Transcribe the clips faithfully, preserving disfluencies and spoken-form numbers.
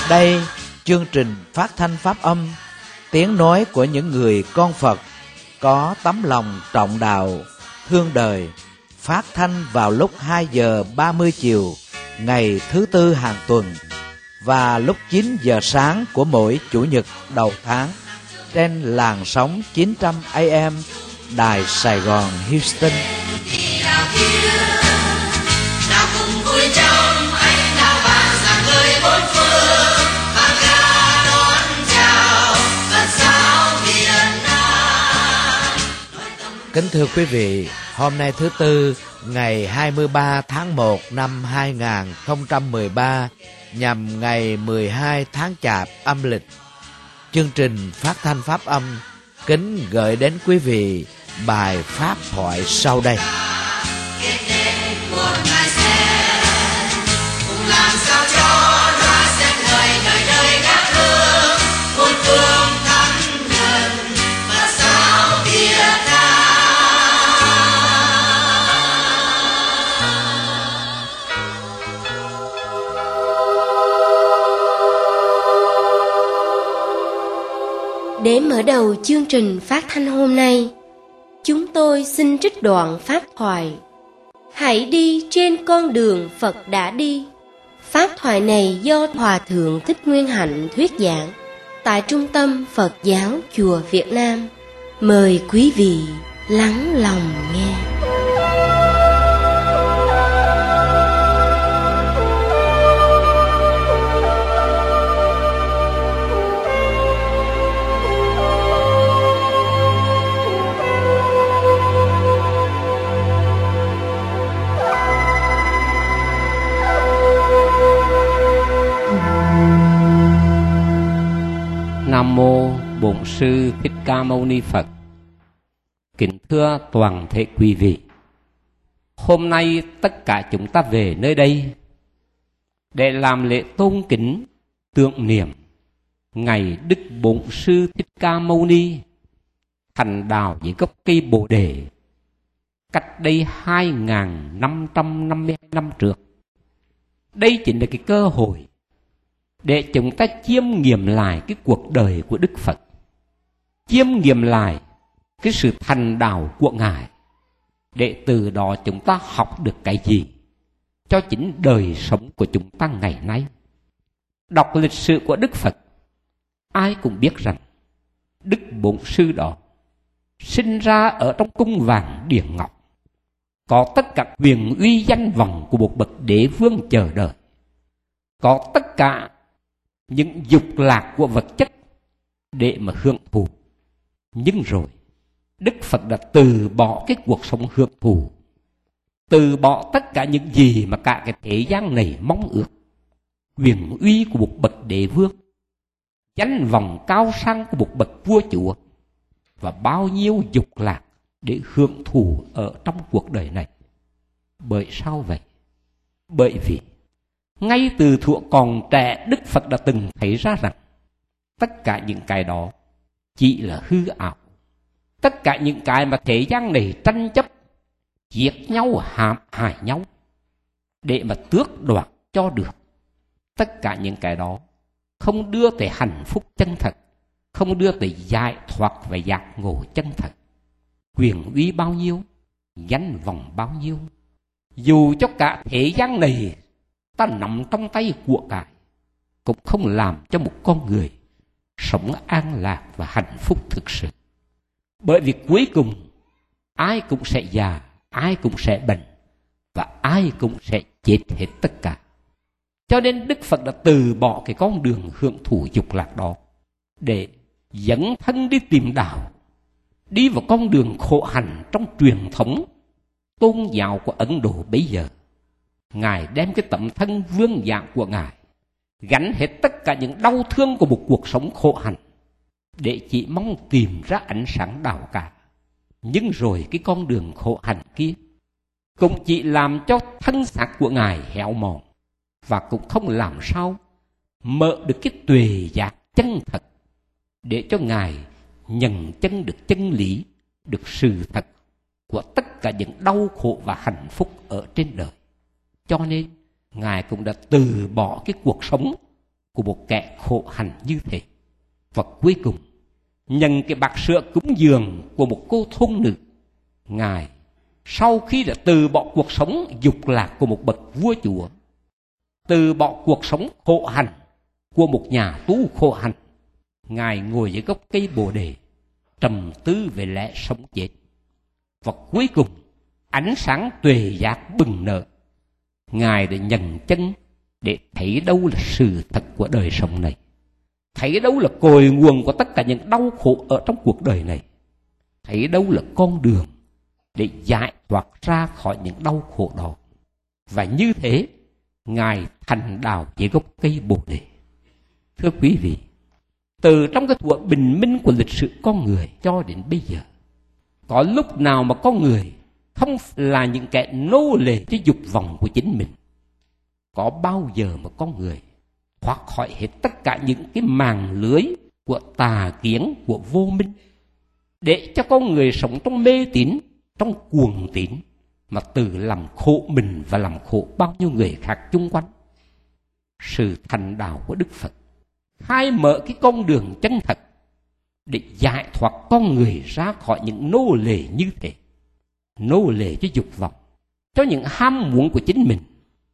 Đây, chương trình phát thanh pháp âm, tiếng nói của những người con Phật có tấm lòng trọng đạo, thương đời, phát thanh vào lúc hai giờ ba mươi chiều ngày thứ tư hàng tuần và lúc chín giờ sáng của mỗi chủ nhật đầu tháng trên làn sóng chín trăm A M Đài Sài Gòn Houston. Kính thưa quý vị, hôm nay thứ Tư, ngày hai mươi ba tháng một năm hai nghìn không trăm mười ba, nhằm ngày mười hai tháng Chạp âm lịch, chương trình phát thanh pháp âm kính gửi đến quý vị bài pháp thoại sau đây. Để mở đầu chương trình phát thanh hôm nay, chúng tôi xin trích đoạn pháp thoại Hãy đi trên con đường Phật đã đi. Pháp thoại này do Hòa Thượng Thích Nguyên Hạnh thuyết giảng tại Trung tâm Phật giáo Chùa Việt Nam. Mời quý vị lắng lòng nghe. Nam mô Bổn Sư Thích Ca Mâu Ni Phật. Kính thưa toàn thể quý vị, hôm nay tất cả chúng ta về nơi đây để làm lễ tôn kính tưởng niệm ngày Đức Bổn Sư Thích Ca Mâu Ni thành đạo dưới gốc cây Bồ Đề cách đây hai nghìn năm trăm năm mươi hai năm trước. Đây chính là cái cơ hội để chúng ta chiêm nghiệm lại cái cuộc đời của Đức Phật, chiêm nghiệm lại cái sự thành đạo của Ngài, để từ đó chúng ta học được cái gì cho chính đời sống của chúng ta ngày nay. Đọc lịch sử của Đức Phật, ai cũng biết rằng Đức Bổn Sư đó sinh ra ở trong cung vàng điện ngọc, có tất cả quyền uy danh vọng của một bậc đế vương chờ đợi, có tất cả những dục lạc của vật chất để mà hưởng thụ. Nhưng rồi Đức Phật đã từ bỏ cái cuộc sống hưởng thụ, từ bỏ tất cả những gì mà cả cái thế gian này mong ước, quyền uy của một bậc đế vương, danh vọng cao sang của một bậc vua chúa, và bao nhiêu dục lạc để hưởng thụ ở trong cuộc đời này. Bởi sao vậy? Bởi vì ngay từ thuở còn trẻ, Đức Phật đã từng thấy ra rằng tất cả những cái đó chỉ là hư ảo. Tất cả những cái mà thế gian này tranh chấp, giết nhau, hãm hại nhau để mà tước đoạt cho được, tất cả những cái đó không đưa tới hạnh phúc chân thật, không đưa tới giải thoát và giác ngộ chân thật. Quyền uy bao nhiêu, danh vọng bao nhiêu, dù cho cả thế gian này ta nằm trong tay của cải, cũng không làm cho một con người sống an lạc và hạnh phúc thực sự. Bởi vì cuối cùng ai cũng sẽ già, ai cũng sẽ bệnh, và ai cũng sẽ chết hết tất cả. Cho nên Đức Phật đã từ bỏ cái con đường hưởng thụ dục lạc đó để dẫn thân đi tìm đạo, đi vào con đường khổ hạnh trong truyền thống tôn giáo của Ấn Độ bấy giờ. Ngài đem cái tấm thân vương dạng của Ngài gánh hết tất cả những đau thương của một cuộc sống khổ hạnh để chỉ mong tìm ra ánh sáng đạo cả. Nhưng rồi cái con đường khổ hạnh kia cũng chỉ làm cho thân xác của Ngài héo mòn, và cũng không làm sao mở được cái tuệ giác chân thật để cho Ngài nhận chân được chân lý, được sự thật của tất cả những đau khổ và hạnh phúc ở trên đời. Cho nên Ngài cũng đã từ bỏ cái cuộc sống của một kẻ khổ hạnh như thế. Và cuối cùng, nhận cái bát sữa cúng dường của một cô thôn nữ, Ngài sau khi đã từ bỏ cuộc sống dục lạc của một bậc vua chúa, từ bỏ cuộc sống khổ hạnh của một nhà tu khổ hạnh, Ngài ngồi dưới gốc cây bồ đề, trầm tư về lẽ sống chết. Và cuối cùng, ánh sáng tuệ giác bừng nở, Ngài đã nhận chân để thấy đâu là sự thật của đời sống này, thấy đâu là cội nguồn của tất cả những đau khổ ở trong cuộc đời này, thấy đâu là con đường để giải thoát ra khỏi những đau khổ đó. Và như thế, Ngài thành đạo dưới gốc cây bồ đề. Thưa quý vị, từ trong cái thuở bình minh của lịch sử con người cho đến bây giờ, có lúc nào mà con người không là những kẻ nô lệ cho dục vọng của chính mình? Có bao giờ mà con người thoát khỏi hết tất cả những cái màng lưới của tà kiến, của vô minh, để cho con người sống trong mê tín, trong cuồng tín, mà tự làm khổ mình và làm khổ bao nhiêu người khác chung quanh? Sự thành đạo của Đức Phật khai mở cái con đường chân thật để giải thoát con người ra khỏi những nô lệ như thế, nô lệ cho dục vọng, cho những ham muốn của chính mình.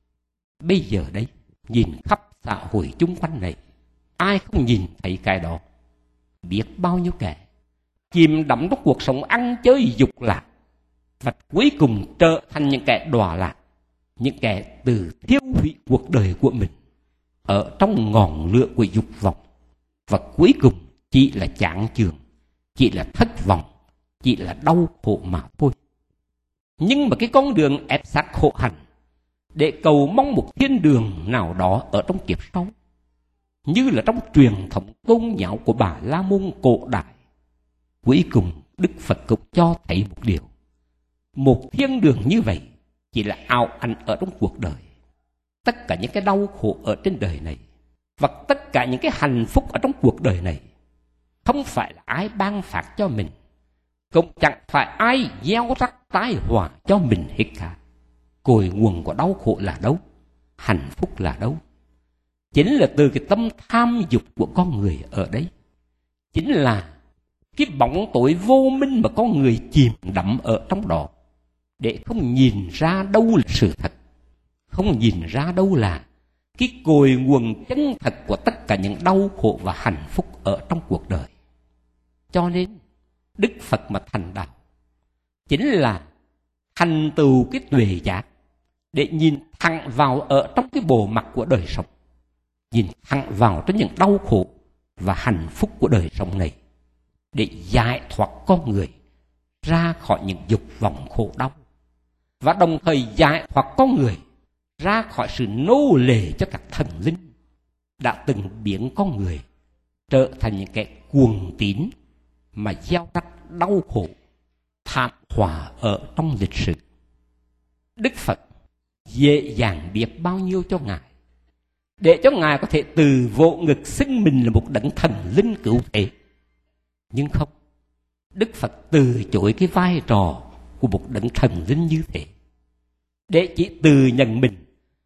Bây giờ đấy, nhìn khắp xã hội chung quanh này, ai không nhìn thấy cái đó? Biết bao nhiêu kẻ chìm đắm trong cuộc sống ăn chơi dục lạc, và cuối cùng trở thành những kẻ đọa lạc, những kẻ từ thiêu hủy cuộc đời của mình ở trong ngọn lửa của dục vọng, và cuối cùng chỉ là chán chường, chỉ là thất vọng, chỉ là đau khổ mà thôi. Nhưng mà cái con đường ép sát khổ hạnh để cầu mong một thiên đường nào đó ở trong kiếp sau, như là trong truyền thống tôn giáo của Bà La Môn cổ đại, cuối cùng Đức Phật cũng cho thấy một điều: một thiên đường như vậy chỉ là ảo ảnh ở trong cuộc đời. Tất cả những cái đau khổ ở trên đời này và tất cả những cái hạnh phúc ở trong cuộc đời này không phải là ai ban phát cho mình, cũng chẳng phải ai gieo rắc tai họa cho mình hết cả. Cội nguồn của đau khổ là đâu? Hạnh phúc là đâu? Chính là từ cái tâm tham dục của con người ở đấy. Chính là cái bóng tối vô minh mà con người chìm đắm ở trong đó, để không nhìn ra đâu là sự thật, không nhìn ra đâu là cái cội nguồn chân thật của tất cả những đau khổ và hạnh phúc ở trong cuộc đời. Cho nên Đức Phật mà thành đạo chính là thành tựu cái tuệ giác, để nhìn thẳng vào ở trong cái bộ mặt của đời sống, nhìn thẳng vào trong những đau khổ và hạnh phúc của đời sống này, để giải thoát con người ra khỏi những dục vọng khổ đau, và đồng thời giải thoát con người ra khỏi sự nô lệ cho các thần linh đã từng biến con người trở thành những kẻ cuồng tín mà gieo rắc đau khổ thảm họa ở trong lịch sử. Đức Phật dễ dàng biết bao nhiêu cho Ngài, để cho Ngài có thể từ vỗ ngực xưng mình là một đấng thần linh cứu thế. Nhưng không, Đức Phật từ chối cái vai trò của một đấng thần linh như thế, để chỉ từ nhận mình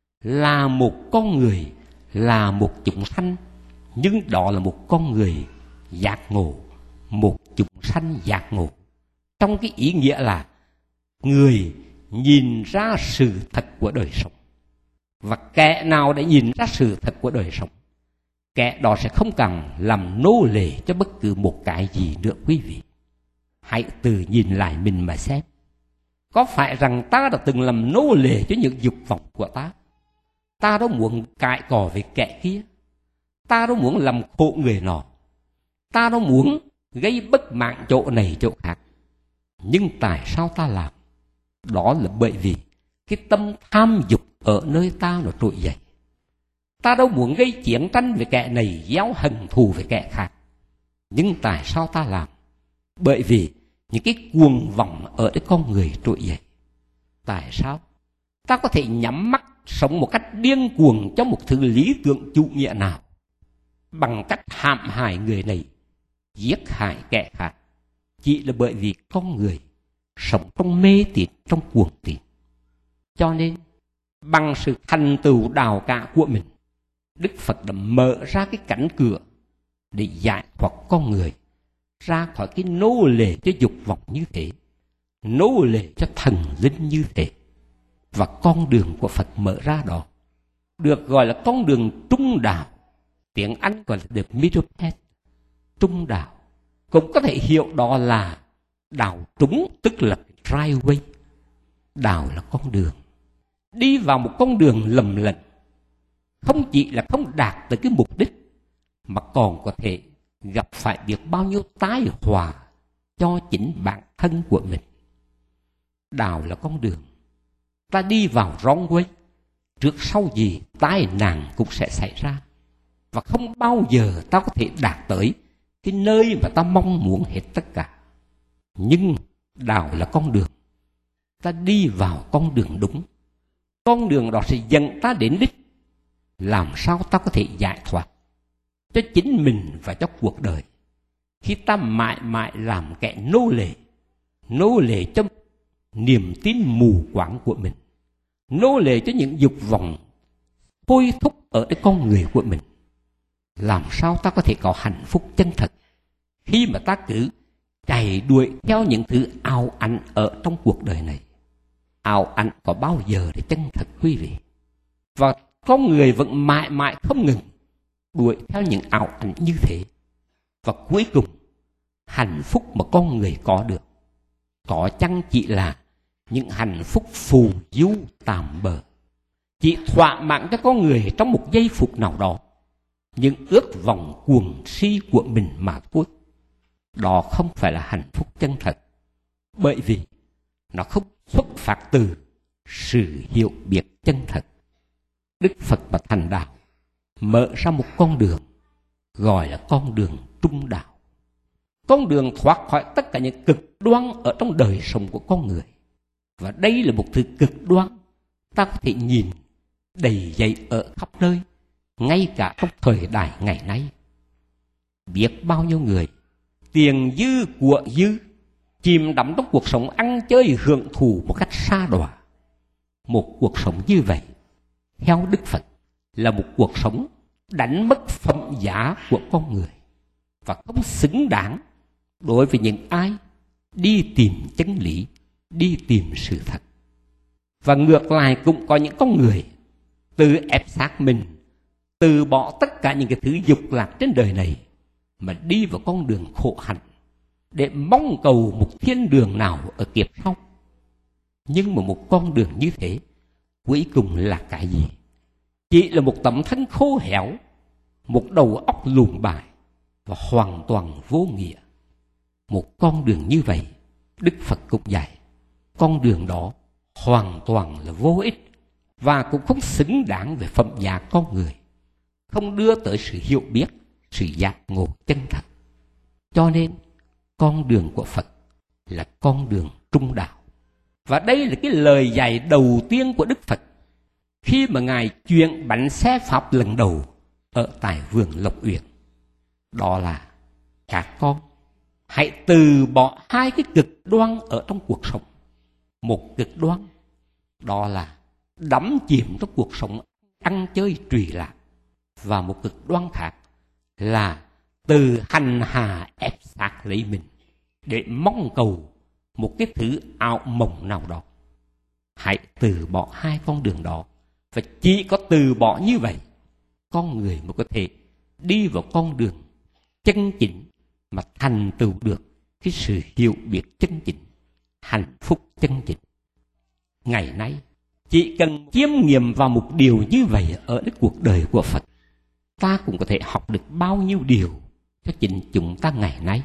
là một con người, là một chúng sanh, nhưng đó là một con người giác ngộ, một chúng sanh giác ngộ, trong cái ý nghĩa là người nhìn ra sự thật của đời sống. Và kẻ nào để nhìn ra sự thật của đời sống, kẻ đó sẽ không cần làm nô lệ cho bất cứ một cái gì nữa quý vị. Hãy tự nhìn lại mình mà xem, có phải rằng ta đã từng làm nô lệ cho những dục vọng của ta? Ta đó muốn cãi cọ với kẻ kia, ta đó muốn làm khổ người nọ, ta đó muốn gây bất mãn chỗ này chỗ khác. Nhưng tại sao ta làm? Đó là bởi vì cái tâm tham dục ở nơi ta nó trỗi dậy. Ta đâu muốn gây chiến tranh với kẻ này, gieo hận thù với kẻ khác. Nhưng tại sao ta làm? Bởi vì những cái cuồng vọng ở cái con người trỗi dậy. Tại sao ta có thể nhắm mắt sống một cách điên cuồng cho một thứ lý tưởng chủ nghĩa nào, bằng cách hãm hại người này, giết hại kẻ khác? Chỉ là bởi vì con người sống trong mê tín, trong cuồng tín. Cho nên bằng sự thành tựu đạo cả của mình, Đức Phật đã mở ra cái cánh cửa để giải thoát con người ra khỏi cái nô lệ cho dục vọng như thế, nô lệ cho thần linh như thế. Và con đường của Phật mở ra đó được gọi là con đường trung đạo. Tiếng Anh gọi là the middle path, trung đạo. Cũng có thể hiểu đó là đạo trúng, tức là right way. Đạo là con đường. Đi vào một con đường lầm lẫn, không chỉ là không đạt tới cái mục đích, mà còn có thể gặp phải biết bao nhiêu tai họa cho chính bản thân của mình. Đạo là con đường. Ta đi vào wrong way, trước sau gì tai nạn cũng sẽ xảy ra. Và không bao giờ ta có thể đạt tới cái nơi mà ta mong muốn hết tất cả. Nhưng đạo là con đường. Ta đi vào con đường đúng. Con đường đó sẽ dẫn ta đến đích. Làm sao ta có thể giải thoát cho chính mình và cho cuộc đời, khi ta mãi mãi làm kẻ nô lệ, nô lệ cho niềm tin mù quáng của mình, nô lệ cho những dục vọng thôi thúc ở cái con người của mình. Làm sao ta có thể có hạnh phúc chân thật khi mà ta cứ chạy đuổi theo những thứ ảo ảnh ở trong cuộc đời này? Ảo ảnh có bao giờ để chân thật, quý vị? Và con người vẫn mãi mãi không ngừng đuổi theo những ảo ảnh như thế. Và cuối cùng, hạnh phúc mà con người có được có chăng chỉ là những hạnh phúc phù du tạm bợ, chỉ thỏa mãn cho con người trong một giây phút nào đó những ước vọng cuồng si của mình mà thôi. Đó không phải là hạnh phúc chân thật, bởi vì nó không xuất phát từ sự hiểu biết chân thật. Đức Phật và thành đạo mở ra một con đường gọi là con đường trung đạo, con đường thoát khỏi tất cả những cực đoan ở trong đời sống của con người. Và đây là một thứ cực đoan ta có thể nhìn đầy dẫy ở khắp nơi, ngay cả trong thời đại ngày nay. Biết bao nhiêu người tiền dư của dư, chìm đắm trong cuộc sống ăn chơi hưởng thụ một cách sa đọa. Một cuộc sống như vậy, theo Đức Phật, là một cuộc sống đánh mất phẩm giá của con người và không xứng đáng đối với những ai đi tìm chân lý, đi tìm sự thật. Và ngược lại cũng có những con người tự ép sát mình, từ bỏ tất cả những cái thứ dục lạc trên đời này mà đi vào con đường khổ hạnh để mong cầu một thiên đường nào ở kiếp sau. Nhưng mà một con đường như thế cuối cùng là cái gì? Chỉ là một tấm thân khô héo, một đầu óc lùn bại và hoàn toàn vô nghĩa. Một con đường như vậy, Đức Phật cũng dạy, con đường đó hoàn toàn là vô ích và cũng không xứng đáng về phẩm giá con người, không đưa tới sự hiểu biết, sự giác ngộ chân thật. Cho nên con đường của Phật là con đường trung đạo. Và đây là cái lời dạy đầu tiên của Đức Phật khi mà Ngài chuyển bánh xe Pháp lần đầu ở tại vườn Lộc Uyển. Đó là các con hãy từ bỏ hai cái cực đoan ở trong cuộc sống. Một cực đoan đó là đắm chìm trong cuộc sống ăn chơi trụy lạc, và một cực đoan khác là từ hành hạ ép sát lấy mình để mong cầu một cái thứ ảo mộng nào đó. Hãy từ bỏ hai con đường đó, và chỉ có từ bỏ như vậy con người mới có thể đi vào con đường chân chính mà thành tựu được cái sự hiểu biết chân chính, hạnh phúc chân chính. Ngày nay chỉ cần chiêm nghiệm vào một điều như vậy ở cái cuộc đời của Phật, ta cũng có thể học được bao nhiêu điều cho chính chúng ta ngày nay.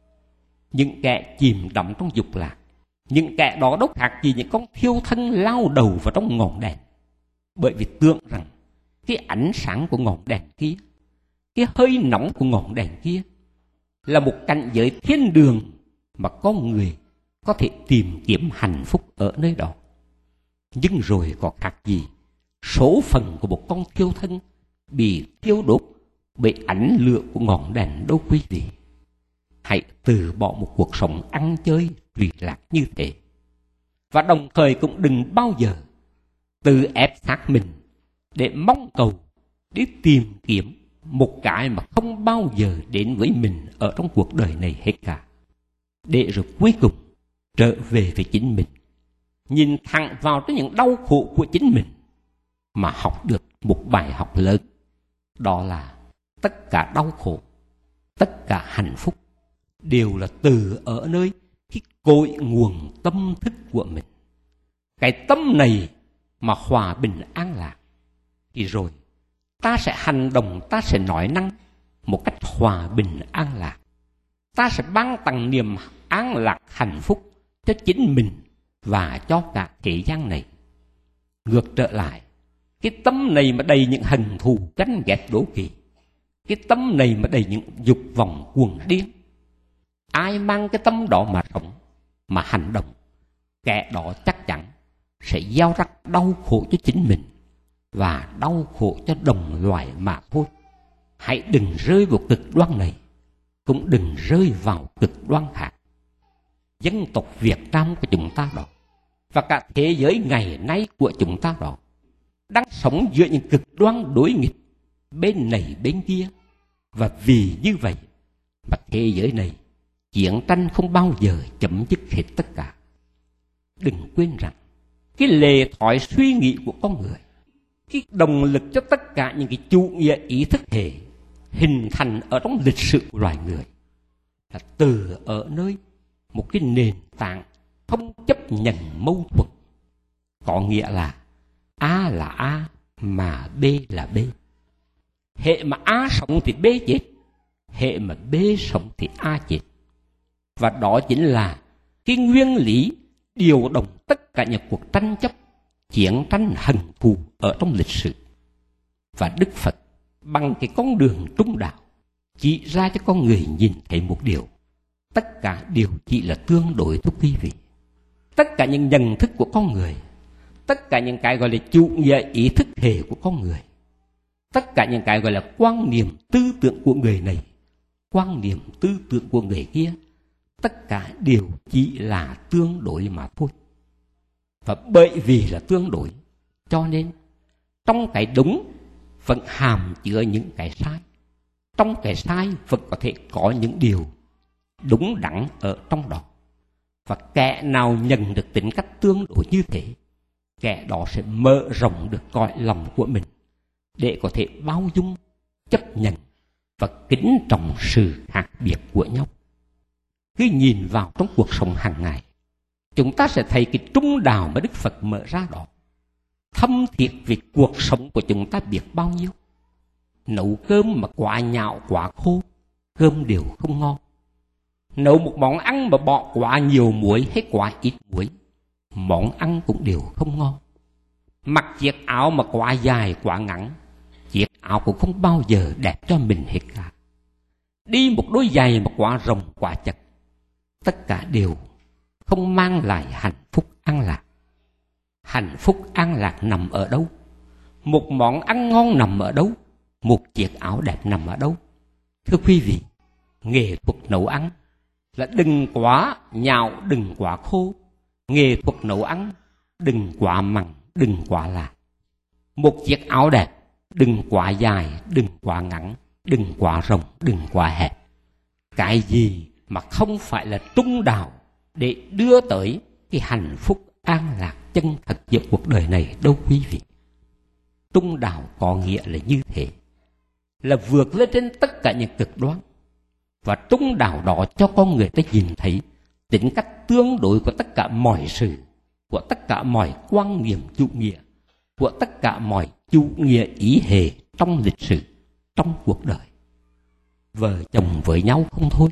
Những kẻ chìm đắm trong dục lạc, những kẻ đó đâu khác gì những con thiêu thân lao đầu vào trong ngọn đèn, bởi vì tưởng rằng cái ánh sáng của ngọn đèn kia, cái hơi nóng của ngọn đèn kia là một cảnh giới thiên đường mà con người có thể tìm kiếm hạnh phúc ở nơi đó. Nhưng rồi có khác gì số phận của một con thiêu thân bị thiêu đốt bởi ánh lửa của ngọn đèn đâu quý vị. Hãy từ bỏ một cuộc sống ăn chơi trụy lạc như thế, và đồng thời cũng đừng bao giờ tự ép sát mình để mong cầu đi tìm kiếm một cái mà không bao giờ đến với mình ở trong cuộc đời này hết cả, để rồi cuối cùng trở về với chính mình, nhìn thẳng vào trong những đau khổ của chính mình mà học được một bài học lớn. Đó là tất cả đau khổ, tất cả hạnh phúc đều là từ ở nơi cái cội nguồn tâm thức của mình. Cái tâm này mà hòa bình an lạc, thì rồi ta sẽ hành động, ta sẽ nói năng một cách hòa bình an lạc. Ta sẽ ban tặng niềm an lạc hạnh phúc cho chính mình và cho cả thế gian này. Ngược trở lại, cái tâm này mà đầy những hận thù ganh ghét đố kỵ, cái tâm này mà đầy những dục vọng cuồng điên, ai mang cái tâm đó mà sống, mà hành động, kẻ đó chắc chắn sẽ gieo rắc đau khổ cho chính mình và đau khổ cho đồng loài mà thôi. Hãy đừng rơi vào cực đoan này, cũng đừng rơi vào cực đoan khác. Dân tộc Việt Nam của chúng ta đó, và cả thế giới ngày nay của chúng ta đó, đang sống giữa những cực đoan đối nghịch bên này bên kia. Và vì như vậy mà thế giới này chiến tranh không bao giờ chấm dứt hết tất cả. Đừng quên rằng cái lề thói suy nghĩ của con người, cái động lực cho tất cả những cái chủ nghĩa ý thức hệ hình thành ở trong lịch sử của loài người là từ ở nơi một cái nền tảng không chấp nhận mâu thuẫn. Có nghĩa là A là A mà B là B. Hệ mà A sống thì B chết, hệ mà B sống thì A chết. Và đó chính là cái nguyên lý điều động tất cả những cuộc tranh chấp, chiến tranh hận thù ở trong lịch sử. Và Đức Phật bằng cái con đường trung đạo chỉ ra cho con người nhìn thấy một điều: tất cả đều chỉ là tương đối thôi quý vị. Tất cả những nhận thức của con người, tất cả những cái gọi là chủ nghĩa ý thức hệ của con người, tất cả những cái gọi là quan niệm tư tưởng của người này, quan niệm tư tưởng của người kia, tất cả đều chỉ là tương đối mà thôi. Và bởi vì là tương đối, cho nên trong cái đúng vẫn hàm chứa những cái sai, trong cái sai vẫn có thể có những điều đúng đắn ở trong đó. Và kẻ nào nhận được tính cách tương đối như thế, kẻ đó sẽ mở rộng được cõi lòng của mình để có thể bao dung, chấp nhận và kính trọng sự khác biệt của nhau. Cứ nhìn vào trong cuộc sống hàng ngày, chúng ta sẽ thấy cái trung đạo mà Đức Phật mở ra đó thâm thiệt vì cuộc sống của chúng ta biết bao nhiêu. Nấu cơm mà quá nhão quá khô, cơm đều không ngon. Nấu một món ăn mà bỏ quá nhiều muối hay quá ít muối, món ăn cũng đều không ngon. Mặc chiếc áo mà quá dài quá ngắn, chiếc áo cũng không bao giờ đẹp cho mình hết cả. Đi một đôi giày mà quá rộng quá chật, tất cả đều không mang lại hạnh phúc an lạc. Hạnh phúc an lạc nằm ở đâu? Một món ăn ngon nằm ở đâu? Một chiếc áo đẹp nằm ở đâu? Thưa quý vị, nghệ thuật nấu ăn là đừng quá nhão, đừng quá khô. Nghệ thuật nấu ăn đừng quá mặn, đừng quá lạt. Một chiếc áo đẹp đừng quá dài, đừng quá ngắn, đừng quá rộng, đừng quá hẹp. Cái gì mà không phải là trung đạo để đưa tới cái hạnh phúc an lạc chân thật giữa cuộc đời này đâu quý vị. Trung đạo có nghĩa là như thế, là vượt lên trên tất cả những cực đoan. Và trung đạo đó cho con người ta nhìn thấy tính cách tương đối của tất cả mọi sự, của tất cả mọi quan niệm chủ nghĩa, của tất cả mọi chủ nghĩa ý hệ trong lịch sử, trong cuộc đời. Vợ chồng với nhau không thôi.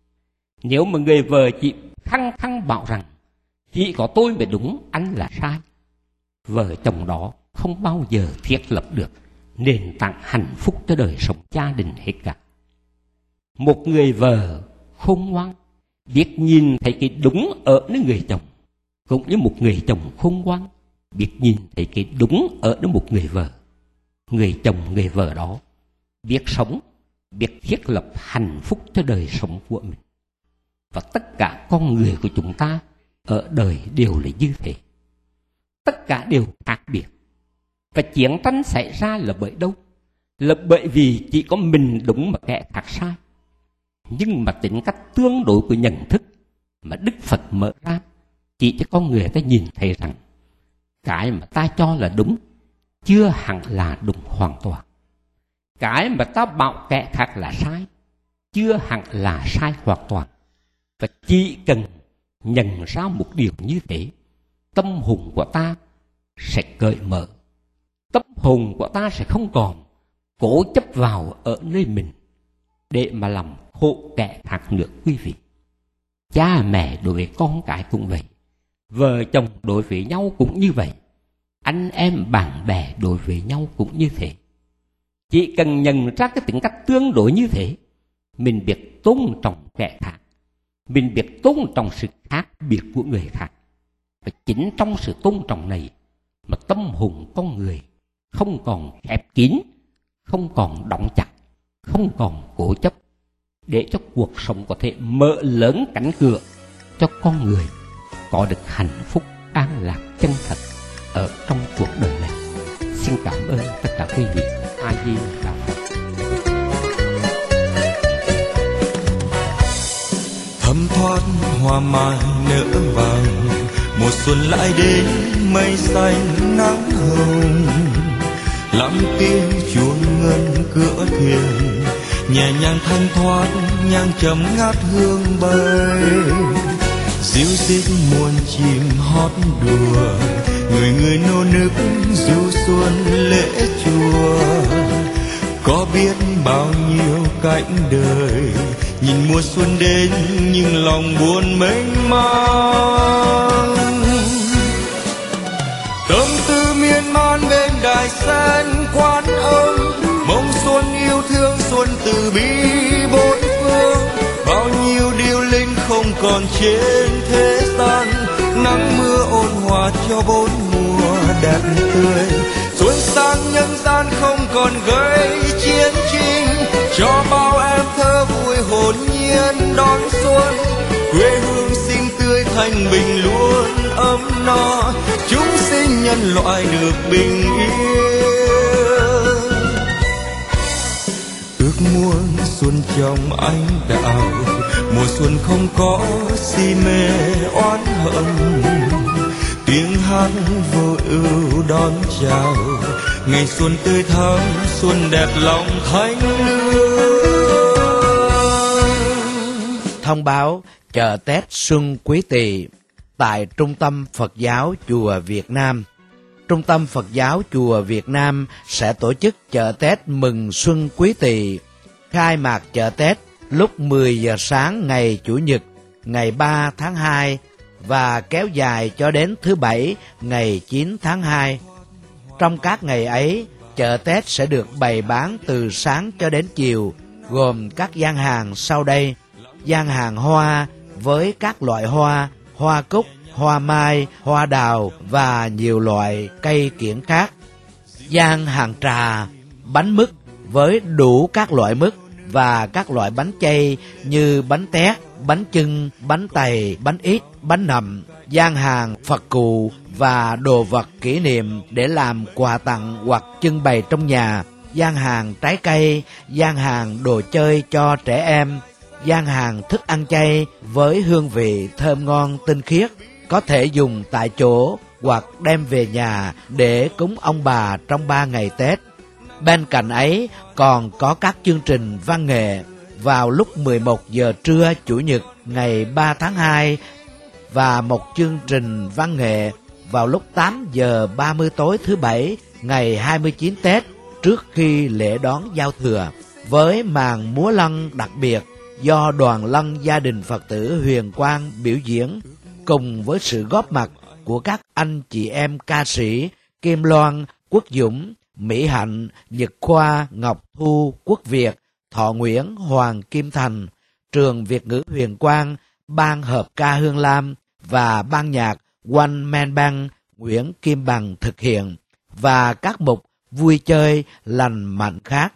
Nếu mà người vợ chỉ khăng khăng bảo rằng chỉ có tôi mới đúng, anh là sai, vợ chồng đó không bao giờ thiết lập được nền tảng hạnh phúc cho đời sống gia đình hết cả. Một người vợ khôn ngoan biết nhìn thấy cái đúng ở nơi người chồng, cũng như một người chồng khôn ngoan biết nhìn thấy cái đúng ở nơi một người vợ. Người chồng người vợ đó biết sống, biết thiết lập hạnh phúc cho đời sống của mình. Và tất cả con người của chúng ta ở đời đều là như thế. Tất cả đều khác biệt. Và chiến tranh xảy ra là bởi đâu? là bởi vì chỉ có mình đúng mà kẻ khác sai. Nhưng mà tính cách tương đối của nhận thức mà Đức Phật mở ra chỉ cho con người ta nhìn thấy rằng cái mà ta cho là đúng chưa hẳn là đúng hoàn toàn. Cái mà ta bảo kẻ khác là sai chưa hẳn là sai hoàn toàn. Và chỉ cần nhận ra một điều như thế, tâm hồn của ta sẽ cởi mở. Tâm hồn của ta sẽ không còn cố chấp vào ở nơi mình để mà làm khổ kẻ khác nữa quý vị. Cha mẹ đối với con cái cũng vậy, vợ chồng đối với nhau cũng như vậy, anh em bạn bè đối với nhau cũng như thế. Chỉ cần nhận ra cái tính cách tương đối như thế, mình biết tôn trọng kẻ khác, mình biết tôn trọng sự khác biệt của người khác. Và chính trong sự tôn trọng này mà tâm hồn con người không còn khép kín, không còn đóng chặt, không còn cố chấp, để cho cuộc sống có thể mở lớn cánh cửa cho con người có được hạnh phúc an lạc chân thật ở trong cuộc đời này. Xin cảm ơn tất cả quý vị. A Di Đà Phật. Thấm thoát hoa mai nở vàng, mùa xuân lại đến mây xanh nắng hồng. Lặng tiếng chuông ngân cửa thuyền, nhẹ nhàng thanh thoát nhang trầm ngát hương bay. Dịu dít muôn chim hót đùa, người người nô nức du xuân lễ chùa. Có biết bao nhiêu cảnh đời, nhìn mùa xuân đến nhưng lòng buồn mênh mang. Tâm tư miên man bên đài sen Quan Âm, mong xuân yêu thương xuân từ bi bốn phương. Bao nhiêu điều linh không còn trên thế gian, nắng mưa ôn hòa cho bốn mùa đẹp tươi. Xuân sang nhân gian không còn gây chiến tranh, cho bao em thơ vui hồn nhiên đón xuân. Quê hương xinh tươi thanh bình luôn ấm no, chúng sinh nhân loại được bình yên. Ước muốn xuân trong ánh đạo, mùa xuân không có si mê oán hận. Tiếng hát vô ưu đón chào, ngày xuân tươi thắm, xuân đẹp lòng thánh lương. Thông báo chợ Tết Xuân Quý Tỵ tại Trung tâm Phật giáo Chùa Việt Nam. Trung tâm Phật giáo Chùa Việt Nam sẽ tổ chức chợ Tết mừng Xuân Quý Tỵ. Khai mạc chợ Tết lúc mười giờ sáng ngày Chủ nhật ngày ba tháng hai và kéo dài cho đến thứ Bảy ngày chín tháng hai. Trong các ngày ấy, chợ Tết sẽ được bày bán từ sáng cho đến chiều, gồm các gian hàng sau đây: gian hàng hoa với các loại hoa, hoa cúc, hoa mai, hoa đào và nhiều loại cây kiểng khác. Gian hàng trà, bánh mứt với đủ các loại mứt và các loại bánh chay như bánh tét, bánh chưng, bánh tày, bánh ít, bánh nậm. Gian hàng Phật cụ và đồ vật kỷ niệm để làm quà tặng hoặc trưng bày trong nhà. Gian hàng trái cây, gian hàng đồ chơi cho trẻ em, gian hàng thức ăn chay với hương vị thơm ngon tinh khiết, có thể dùng tại chỗ hoặc đem về nhà để cúng ông bà trong ba ngày Tết. Bên cạnh ấy còn có các chương trình văn nghệ vào lúc mười một giờ trưa Chủ nhật ngày ba tháng hai và một chương trình văn nghệ vào lúc tám giờ ba mươi tối thứ Bảy ngày hai mươi chín Tết trước khi lễ đón giao thừa, với màn múa lân đặc biệt do đoàn lân gia đình Phật tử Huyền Quang biểu diễn, cùng với sự góp mặt của các anh chị em ca sĩ Kim Loan, Quốc Dũng, Mỹ Hạnh, Nhật Khoa, Ngọc Thu, Quốc Việt, Thọ Nguyễn, Hoàng Kim Thành, trường Việt ngữ Huyền Quang, ban hợp ca Hương Lam và ban nhạc One Man Band Nguyễn Kim Bằng thực hiện, và các mục vui chơi lành mạnh khác.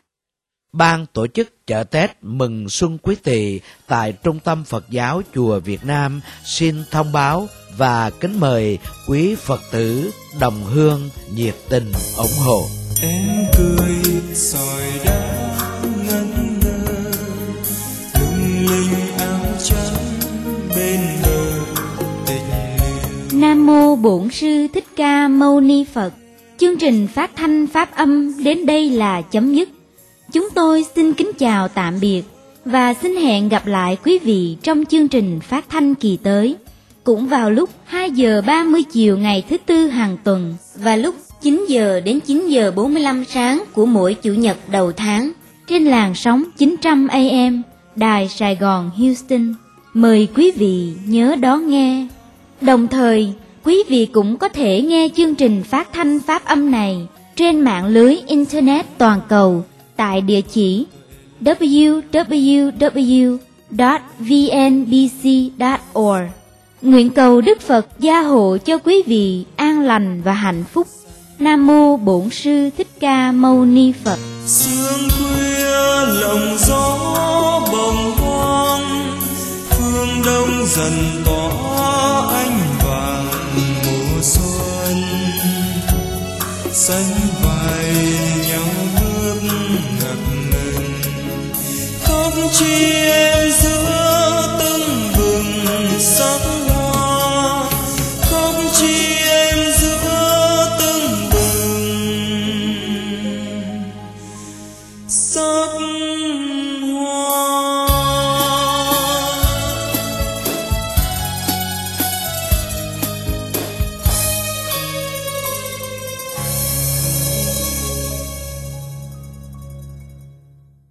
Ban tổ chức chợ Tết mừng Xuân Quý Tỵ tại Trung tâm Phật giáo Chùa Việt Nam xin thông báo và kính mời quý Phật tử đồng hương nhiệt tình ủng hộ. Em cười sỏi đá ngân ngơ, lung linh áo trắng bên bờ tình yêu. Nam mô Bổn Sư Thích Ca Mâu Ni Phật. Chương trình phát thanh pháp âm đến đây là chấm dứt. Chúng tôi xin kính chào tạm biệt và xin hẹn gặp lại quý vị trong chương trình phát thanh kỳ tới, cũng vào lúc hai giờ ba mươi chiều ngày thứ Tư hàng tuần và lúc chín giờ đến chín giờ bốn mươi lăm sáng của mỗi Chủ nhật đầu tháng trên làn sóng chín trăm A M Đài Sài Gòn Houston. Mời quý vị nhớ đón nghe. Đồng thời, quý vị cũng có thể nghe chương trình phát thanh pháp âm này trên mạng lưới Internet toàn cầu tại địa chỉ w w w chấm v n b c chấm org. Nguyện cầu Đức Phật gia hộ cho quý vị an lành và hạnh phúc. Nam mô Bổn Sư Thích Ca Mâu Ni Phật. Sương khuya lộng gió bồng hoang, phương đông dần tỏ ánh vàng mùa xuân. Xanh vai nhau bước ngập ngừng, khóc chi em giữa tưng bừng sắc